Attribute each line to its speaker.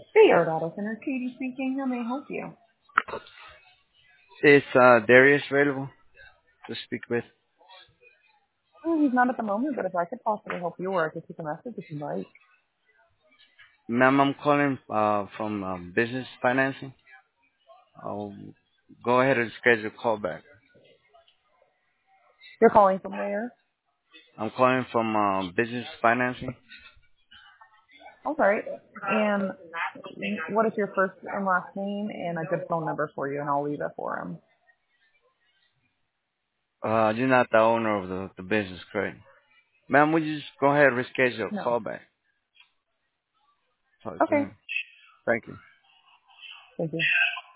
Speaker 1: Hey, Art Auto Center, Katie speaking. How may I help you?
Speaker 2: Is Darius available to speak with?
Speaker 1: Oh, he's not at the moment, but if I could possibly help you, or I could take a message if you'd like.
Speaker 2: Ma'am, I'm calling from business financing. I'll go ahead and schedule a call back.
Speaker 1: You're calling from where?
Speaker 2: I'm calling from business financing.
Speaker 1: All right. And what is your first and last name and a good phone number for you, and I'll leave it for him.
Speaker 2: You're not the owner of the business, correct? Ma'am, would you just go ahead and reschedule a
Speaker 1: No.
Speaker 2: call back? Talk to
Speaker 1: Okay.
Speaker 2: him. Thank you.
Speaker 1: Thank you.